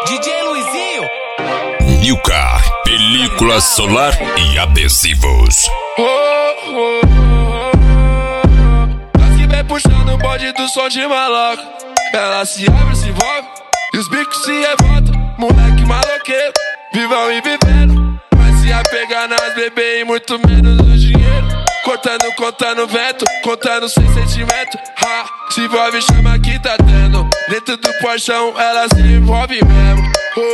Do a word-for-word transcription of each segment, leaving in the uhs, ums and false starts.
D J Luizinho. Milka, película solar e adesivos. Oh, oh, oh, oh. As que vem puxando o bode do som de maloca. Ela se abre, se envolve e os bicos se revoltam. Moleque maloqueiro, vivão e vivendo. Mas se apegar nas bebê e muito menos no dinheiro. Contando, contando vento, contando sem sentimento. Ha, se envolve, chama que tá tendo. Dentro do porchão ela se envolve mesmo.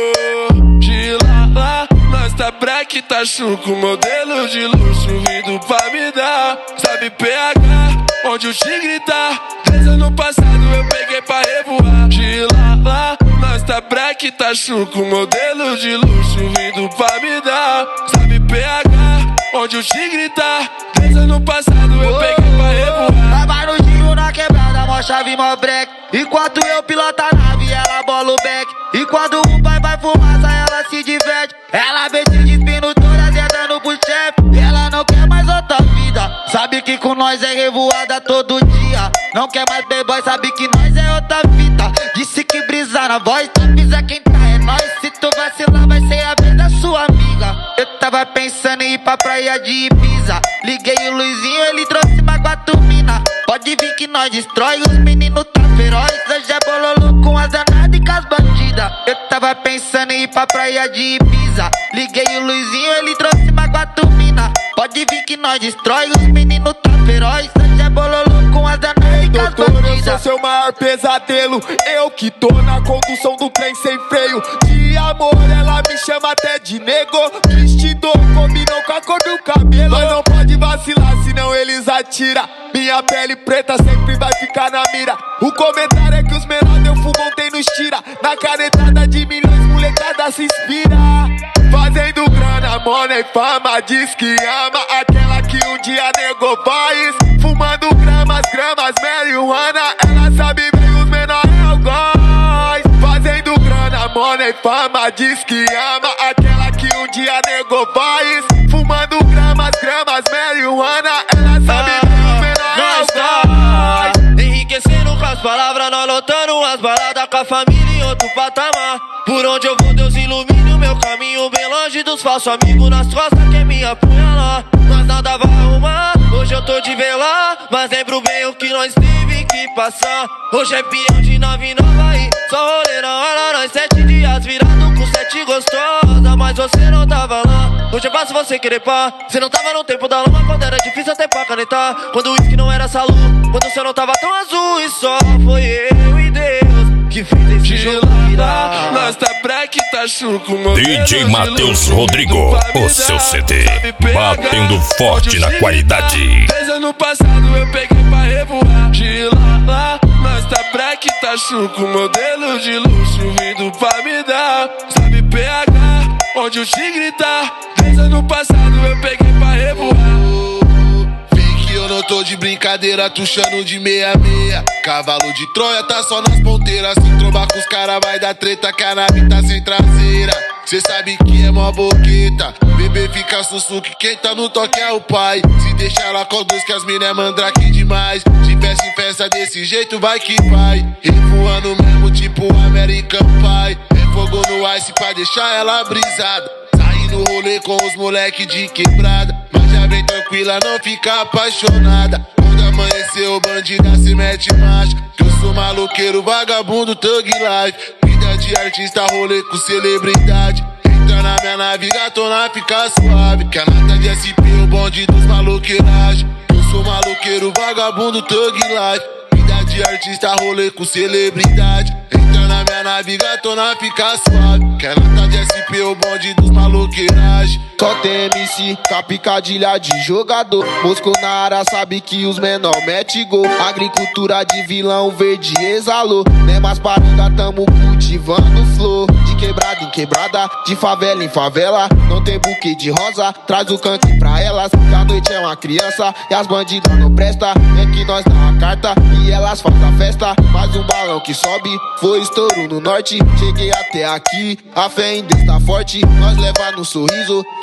Oh, de lá, lá, nós tá breque, tá chuco. Modelo de luxo vindo pra me dar. Sabe P H, onde o tigre tá. Desde ano passado eu peguei pra revoar. De lá, lá, nós tá breque, tá chuco. Modelo de luxo vindo pra me dar. Sabe P H, onde o tigre tá. Desde ano passado eu peguei pra revoar. Tava no giro na quebrada, mó chave, mó break. Enquanto eu piloto a nave, ela bola o back. E quando o pai vai fumaça, ela se diverte. Ela vê de espino todas entrando pro chefe. Ela não quer mais outra vida. Sabe que com nós é revoada todo dia. Não quer mais b-boy, sabe que nós é outra fita. Disse que brisar na voz, tu pisa quem tá é nós. Se tu vacilar vai ser a vez da sua amiga. Eu tava pensando em ir pra praia de Ibiza. Liguei o Luizinho, ele trouxe uma guatumina. Pode vir que nós destrói, os meninos tá feroz. Hoje é bololo com as danadas e com as bandidas. Eu tava pensando em ir pra praia de Ibiza. Liguei o Luizinho, ele trouxe uma guatumina. Pode vir que nós destrói, os meninos tá feroz. Hoje é bololo com as danadas e com as bandidas. Eu sou seu maior pesadelo. Eu que tô na condução do trem sem freio. De amor ela me chama até de nego. Vestido combinam com a cor do cabelo. Mas não pode vacilar, senão eles atiram. Minha pele preta sempre vai ficar na mira. O comentário é que os menores deu fogão tem nos tira. Na canetada de milhões molecada se inspira. Fazendo grana, money, fama, diz que ama aquela que um dia negou voz. Fumando gramas, gramas, marihuana. Ela sabe bem os menores eu gosto. Fazendo grana, money, fama, diz que ama aquela que um dia negou voz. Fumando gramas, gramas, marihuana. Ela sabe bem os menores eu gosto. Enriquecendo com as palavras, nós lotando as baladas com a família em outro patamar. Por onde eu vou, Deus ilumine o meu caminho, bem longe dos falsos amigos nas costas que me apunhalar. Nós nada vai arrumar, hoje eu tô de velar, mas lembro bem o que nós teve que passar. Hoje é peão de nove nova aí, só rolê na hora, nós sete dias virado com sete gostosa. Mas você não tava lá, hoje é fácil você querer pá. Você não tava no tempo da lama, quando era difícil até pra canetar. Quando o uísque não era salu, quando o céu não tava tão azul. E só foi eu e Deus que fez esse jogo virar. Nós tá breque, tá chuco. D J Matheus Rodrigo, o seu C D, batendo forte na qualidade. Desde ano passado eu peguei pra revoar. De lá, lá, nós tá breque, tá chuco. Modelo de luxo vindo pra me dar. Sabe P H, onde o tigre tá. Desde ano passado eu peguei pra revoar. Eu não tô de brincadeira, tuchando de meia meia. Cavalo de Troia tá só nas ponteiras. Se trombar com os cara vai dar treta, que a nave tá sem traseira. Cê sabe que é mó boqueta. Bebê fica sussu que quem tá no toque é o pai. Se deixar lá com dois que as mina é mandrake demais. De festa em festa desse jeito vai que vai. Revoando mesmo tipo American Pie. É fogo no ice pra deixar ela brisada. Saindo rolê com os moleque de quebrada. Já vem tranquila, não fica apaixonada. Quando amanheceu, bandida se mete marcha. Que eu sou maloqueiro, vagabundo, thug life. Vida de artista, rolê com celebridade. Entra na minha nave, gatona, fica suave. Que a nata de S P, o bonde dos maloqueiragem. Eu sou maloqueiro, vagabundo, thug life. Vida de artista, rolê com celebridade. Entra na minha nave, gatona, fica suave. Que a nata de S P, o bonde dos maloqueiragem. Só tem M C, com a picadilha de jogador. Moscou na área, sabe que os menor mete gol. Agricultura de vilão verde exalou. Nem mais paranga, tamo cultivando flor. De quebrada em quebrada, de favela em favela. Não tem buquê de rosa, traz o canto pra elas. Que a noite é uma criança e as bandidas não presta. É que nós dá a carta e elas fazem a festa. Mais um balão que sobe, foi estouro no norte. Cheguei até aqui, a fé em Deus tá forte. Nós leva no sorriso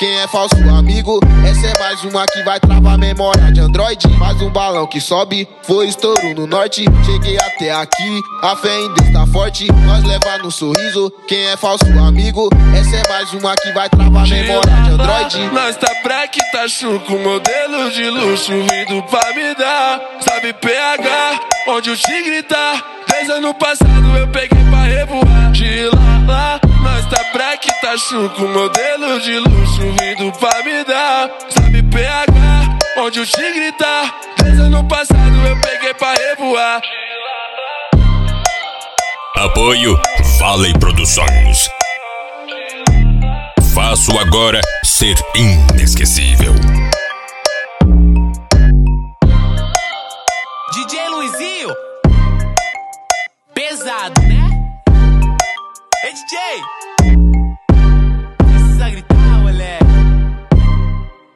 quem é falso amigo. Essa é mais uma que vai travar a memória de Android. Mais um balão que sobe, foi estouro no norte. Cheguei até aqui, a fé em Deus tá forte. Nós leva no sorriso, quem é falso amigo. Essa é mais uma que vai travar a memória de Android. Nós tá black, tá chuco, modelo de luxo vindo pra me dar. Sabe P H, onde o tigre tá. Desde ano passado eu peguei pra revoar. De lá, lá, nós tá black, tá chuco, modelo de luxo vindo pra me dar. Sabe P H, onde o tigre tá. Desde ano passado eu peguei pra revoar. Apoio Valley Produções. Faço agora ser inesquecível. D J Luizinho, pesado, né? Ei, D J!